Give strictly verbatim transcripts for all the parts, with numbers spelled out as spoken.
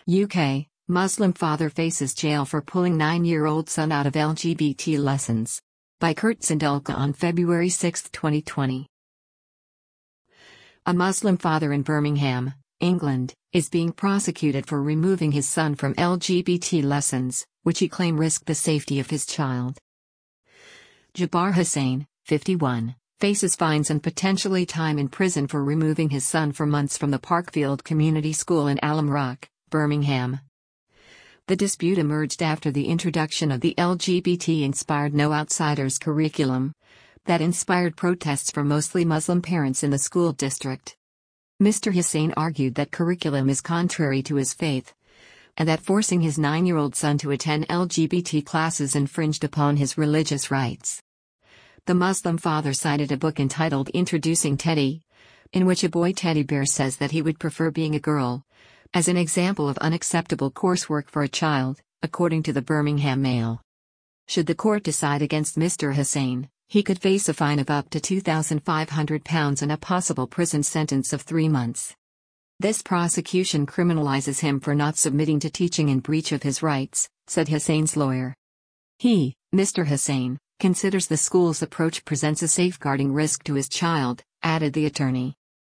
U K, Muslim father faces jail for pulling nine-year-old son out of L G B T lessons. By Kurt Zindulka on February sixth, twenty twenty. A Muslim father in Birmingham, England, is being prosecuted for removing his son from L G B T lessons, which he claimed risked the safety of his child. Jabbar Hussain, fifty-one, faces fines and potentially time in prison for removing his son for months from the Parkfield Community School in Alum Rock, Birmingham. The dispute emerged after the introduction of the L G B T-inspired No Outsiders curriculum that inspired protests from mostly Muslim parents in the school district. Mister Hussain argued that curriculum is contrary to his faith, and that forcing his nine-year-old son to attend L G B T classes infringed upon his religious rights. The Muslim father cited a book entitled Introducing Teddy, in which a boy teddy bear says that he would prefer being a girl, as an example of unacceptable coursework for a child, according to the Birmingham Mail. Should the court decide against Mister Hussain, he could face a fine of up to two thousand five hundred pounds and a possible prison sentence of three months. This prosecution criminalizes him for not submitting to teaching in breach of his rights, said Hussain's lawyer. He, Mister Hussain, considers the school's approach presents a safeguarding risk to his child, added the attorney.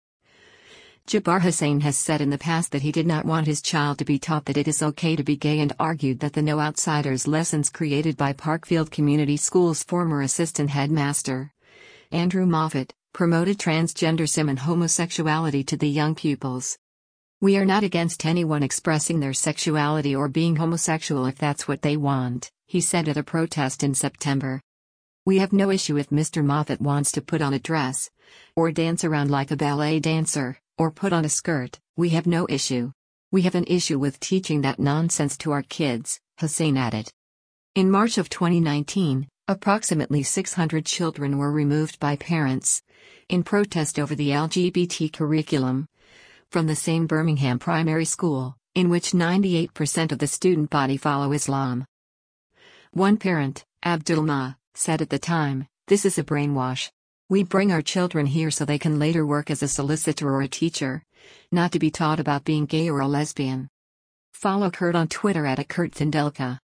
Jabbar Hussain has said in the past that he did not want his child to be taught that it is okay to be gay and argued that the No Outsiders lessons created by Parkfield Community School's former assistant headmaster, Andrew Moffat, promoted transgenderism and homosexuality to the young pupils. "We are not against anyone expressing their sexuality or being homosexual if that's what they want," he said at a protest in September. "We have no issue if Mister Moffat wants to put on a dress, or dance around like a ballet dancer, or put on a skirt, we have no issue. We have an issue with teaching that nonsense to our kids," Hussain added. In March of twenty nineteen, approximately six hundred children were removed by parents, in protest over the L G B T curriculum, from the same Birmingham primary school, in which ninety-eight percent of the student body follow Islam. One parent, Abdul Ma, said at the time, "This is a brainwash. We bring our children here so they can later work as a solicitor or a teacher, not to be taught about being gay or a lesbian." Follow Kurt on Twitter at a Kurt Zindulka.